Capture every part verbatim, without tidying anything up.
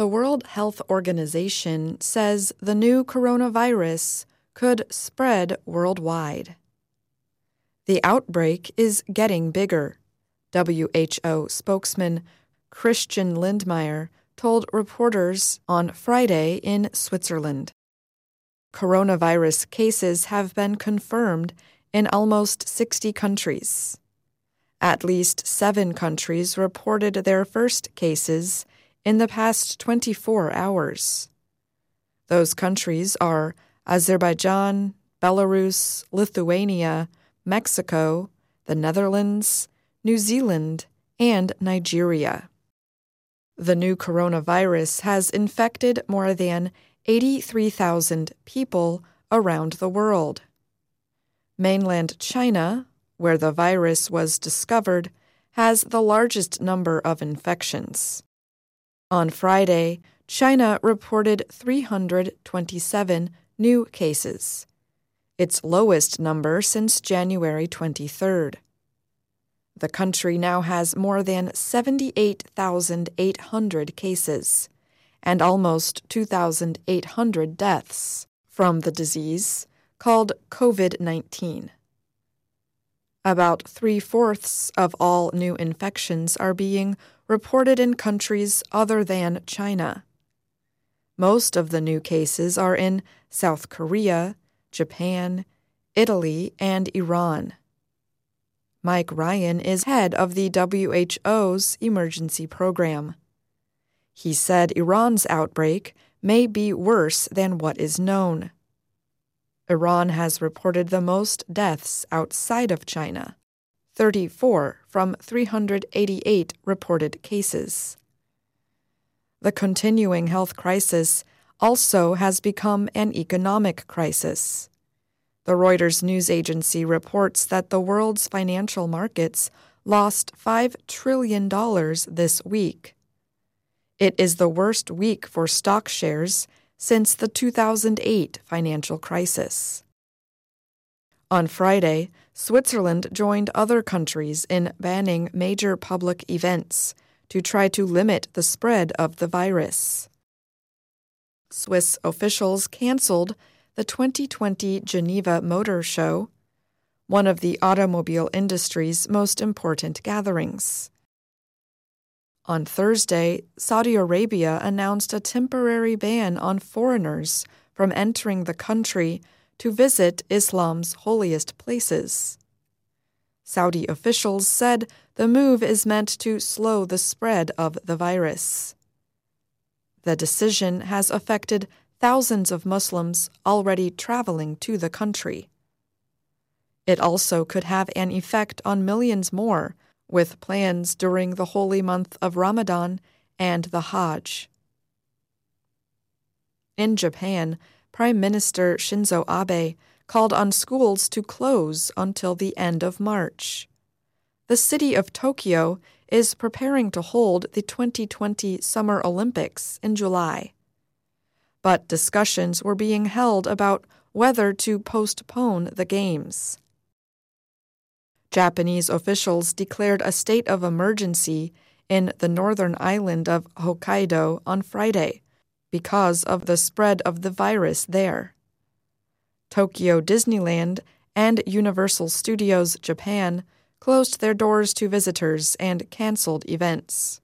The World Health Organization says the new coronavirus could spread worldwide. The outbreak is getting bigger, W H O spokesman Christian Lindmeier told reporters on Friday in Switzerland. Coronavirus cases have been confirmed in almost sixty countries. At least seven countries reported their first cases in the past twenty-four hours. Those countries are Azerbaijan, Belarus, Lithuania, Mexico, the Netherlands, New Zealand, and Nigeria. The new coronavirus has infected more than eighty-three thousand people around the world. Mainland China, where the virus was discovered, has the largest number of infections. On Friday, China reported three hundred twenty-seven new cases, its lowest number since January twenty-third. The country now has more than seventy-eight thousand eight hundred cases and almost two thousand eight hundred deaths from the disease called COVID nineteen. About three-fourths of all new infections are being reported in countries other than China. Most of the new cases are in South Korea, Japan, Italy, and Iran. Mike Ryan is head of the W H O's emergency program. He said Iran's outbreak may be worse than what is known. Iran has reported the most deaths outside of China, thirty-four from three hundred eighty-eight reported cases. The continuing health crisis also has become an economic crisis. The Reuters news agency reports that the world's financial markets lost five trillion dollars this week. It is the worst week for stock shares since the two thousand eight financial crisis. On Friday, Switzerland joined other countries in banning major public events to try to limit the spread of the virus. Swiss officials canceled the twenty twenty Geneva Motor Show, one of the automobile industry's most important gatherings. On Thursday, Saudi Arabia announced a temporary ban on foreigners from entering the country to visit Islam's holiest places. Saudi officials said the move is meant to slow the spread of the virus. The decision has affected thousands of Muslims already traveling to the country. It also could have an effect on millions more, with plans during the holy month of Ramadan and the Hajj. In Japan, Prime Minister Shinzo Abe called on schools to close until the end of March. The city of Tokyo is preparing to hold the twenty twenty Summer Olympics in July. But discussions were being held about whether to postpone the games. Japanese officials declared a state of emergency in the northern island of Hokkaido on Friday because of the spread of the virus there. Tokyo Disneyland and Universal Studios Japan closed their doors to visitors and canceled events.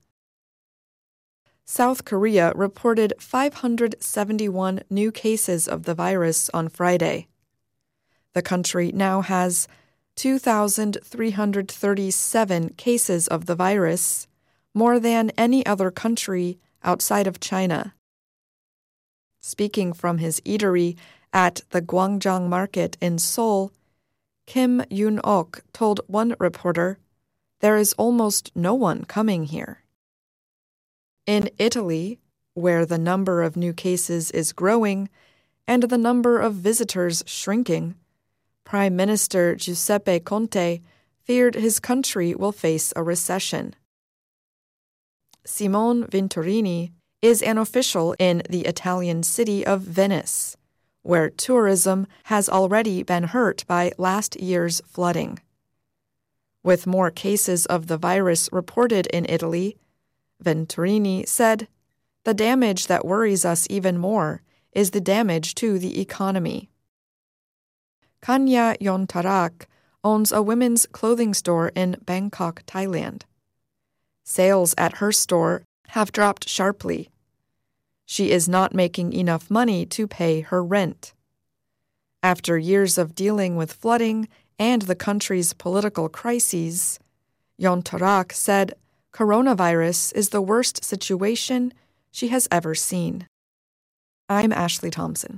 South Korea reported five hundred seventy-one new cases of the virus on Friday. The country now has two thousand three hundred thirty-seven cases of the virus, more than any other country outside of China. Speaking from his eatery at the Gwangjang Market in Seoul, Kim Yoon-ok told one reporter, "There is almost no one coming here." In Italy, where the number of new cases is growing and the number of visitors shrinking, Prime Minister Giuseppe Conte feared his country will face a recession. Simone Venturini is an official in the Italian city of Venice, where tourism has already been hurt by last year's flooding. With more cases of the virus reported in Italy, Venturini said, The damage that worries us even more is the damage to the economy. Kanya Yontarak owns a women's clothing store in Bangkok, Thailand. Sales at her store have dropped sharply. She is not making enough money to pay her rent. After years of dealing with flooding and the country's political crises, Yontarak said coronavirus is the worst situation she has ever seen. I'm Ashley Thompson.